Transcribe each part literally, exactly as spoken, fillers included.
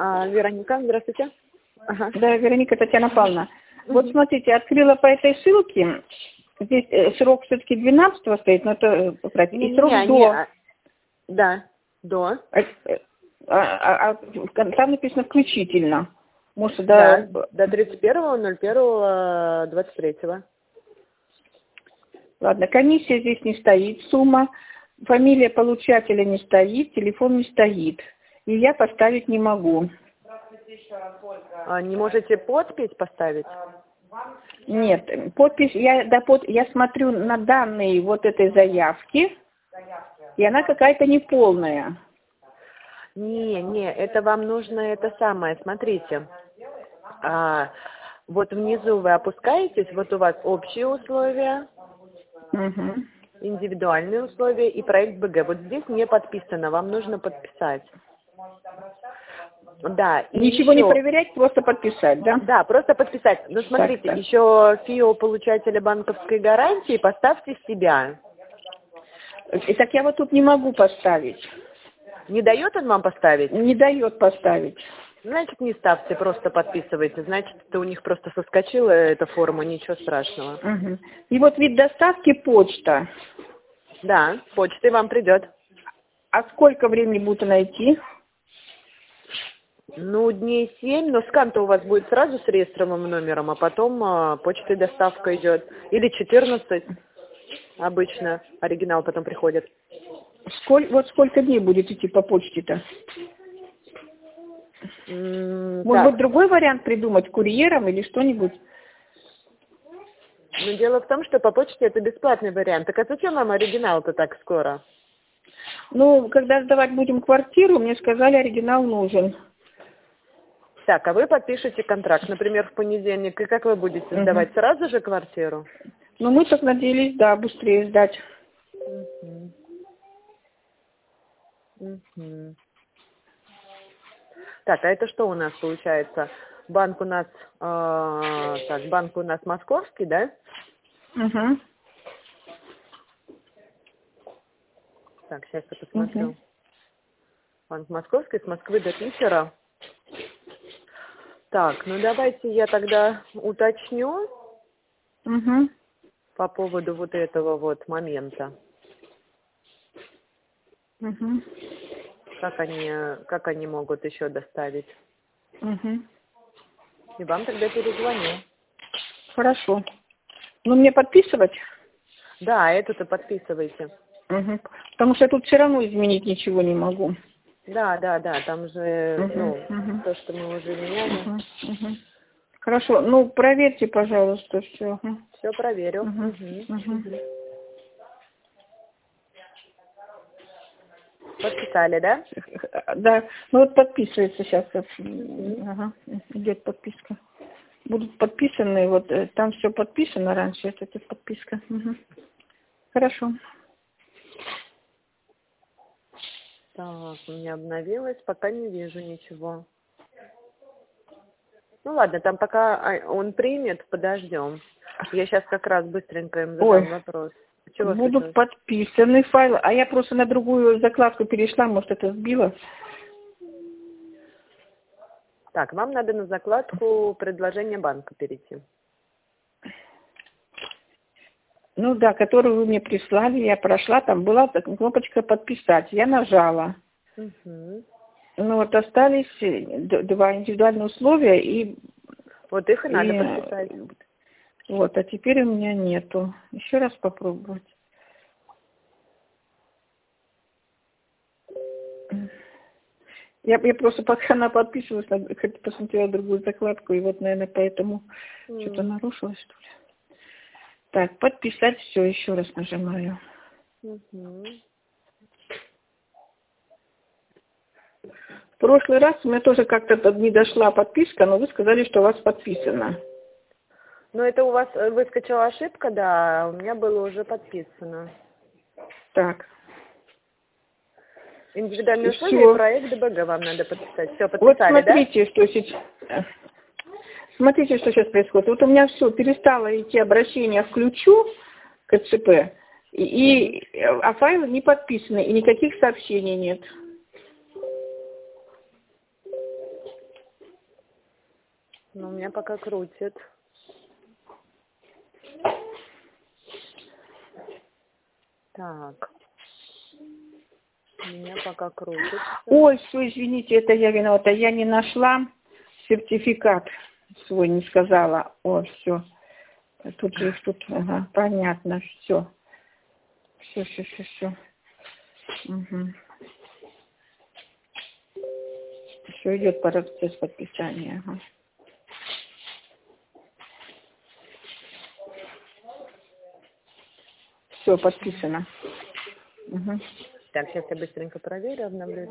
А, Вероника, здравствуйте. Ага. Да, Вероника Татьяна Павловна. Mm-hmm. Вот смотрите, открыла по этой ссылке. Здесь э, срок все-таки двенадцатого стоит, но это не, и срок не, до. Не, да, до. А, а, а, там написано включительно. Может, да, до... до тридцать первого ноль первого двадцать третьего. Ладно, комиссия здесь не стоит, сумма, фамилия получателя не стоит, телефон не стоит. И я поставить не могу. А не можете подпись поставить? Нет, подпись, я, да, под, я смотрю на данные вот этой заявки, и она какая-то неполная. Не, не, это вам нужно это самое, смотрите. А, вот внизу вы опускаетесь, вот у вас общие условия, угу. индивидуальные условия и проект БГ. Вот здесь не подписано, вам нужно подписать. Да. И ничего еще... не проверять, просто подписать, да? Да, просто подписать. Но смотрите, так, так. еще ФИО получателя банковской гарантии поставьте себя. И так я вот тут не могу поставить. Не дает он вам поставить? Не дает поставить. Значит, не ставьте, просто подписывайте. Значит, это у них просто соскочила эта форма, ничего страшного. Угу. И вот вид доставки почта. Да, почтой вам придет. А сколько времени будет найти? Ну, дней семь, но скан-то у вас будет сразу с реестровым номером, а потом а, почтой доставка идет. Или четырнадцать обычно, оригинал потом приходит. Сколь, вот сколько дней будет идти по почте-то? Mm, Может так. быть, другой вариант придумать, курьером или что-нибудь? Но дело в том, что по почте это бесплатный вариант. Так а зачем вам оригинал-то так скоро? Ну, когда сдавать будем квартиру, мне сказали, оригинал нужен. Так, а вы подпишете контракт, например, в понедельник, и как вы будете сдавать? Угу. Сразу же квартиру? Ну, мы так надеялись, да, быстрее сдать. Угу. Угу. Так, а это что у нас получается? Банк у нас, э, так, банк у нас московский, да? Угу. Так, сейчас я посмотрю. Угу. Банк московский, с Москвы до Питера. Так, ну давайте я тогда уточню угу. по поводу вот этого вот момента. Угу. Как они, как они могут еще доставить. Угу. И вам тогда перезвоню. Хорошо. Ну, мне подписывать? Да, эту-то подписывайте. Угу. Потому что я тут все равно изменить ничего не могу. Да, да, да, там же, угу. ну, угу. то, что мы уже меняли. Угу. Угу. Хорошо, ну, проверьте, пожалуйста, все. Угу. Все проверю. Угу. Угу. Угу. Угу. Подписали, да? Да, ну вот подписывается сейчас. Ага, идет подписка. Будут подписаны, вот там все подписано раньше, это, это подписка. Угу. Хорошо. Так, у меня обновилось, пока не вижу ничего. Ну ладно, там пока он примет, подождем. Я сейчас как раз быстренько им задам Ой. вопрос. Чего будут случилось? подписаны файлы, а я просто на другую закладку перешла, может это сбило. Так, вам надо на закладку предложения банка перейти. Ну да, которую вы мне прислали, я прошла, там была кнопочка «Подписать», я нажала. Угу. Ну вот остались два индивидуальных условия и... Вот их и, и надо подписать. Вот, а теперь у меня нету. Еще раз попробовать. Я, я просто пока она подписывалась, посмотрела другую закладку, и вот, наверное, поэтому mm. что-то нарушилось, что ли. Так, подписать, все, еще раз нажимаю. Mm-hmm. В прошлый раз у меня тоже как-то не дошла подписка, но вы сказали, что у вас подписано. Ну, это у вас выскочила ошибка, да, у меня было уже подписано. Так. Индивидуальные условия и проект ДБГ вам надо подписать. Все, подписали, вот смотрите, да? что сейчас... Смотрите, что сейчас происходит. Вот у меня все, перестало идти обращение в ключу к ЦП, и, и, а файлы не подписаны, и никаких сообщений нет. Ну, у меня пока крутит. Так. У меня пока крутится. Ой, все, извините, это я виновата. Я не нашла сертификат свой, не сказала. О, все. Тут же их тут, ага, понятно, все. Все, все, все, все. Угу. Все идет процесс подписания. Ага. Все, подписано. Угу. Так, сейчас я быстренько проверю, обновлю.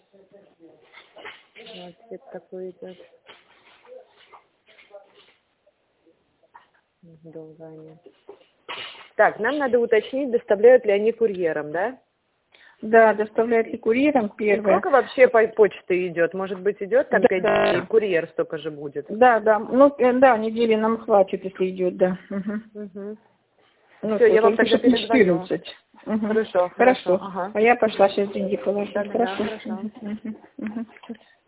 Вот цвет такой идет. Долго они. Так, нам надо уточнить, доставляют ли они курьером, да? Да, доставляйте курьером первое. И сколько вообще по почте идет? Может быть, идет там да, пять да. дней, курьер столько же будет? Да, да. Ну, э, да, недели нам хватит, если идет, да. Угу. Угу. Ну, Все, я вам только тогда чтоб перезвоню. четырнадцать. Угу. Хорошо, Хорошо. хорошо. Ага. А я пошла сейчас деньги положить. Да, да, Хорошо. да, хорошо. Угу. Угу. Угу.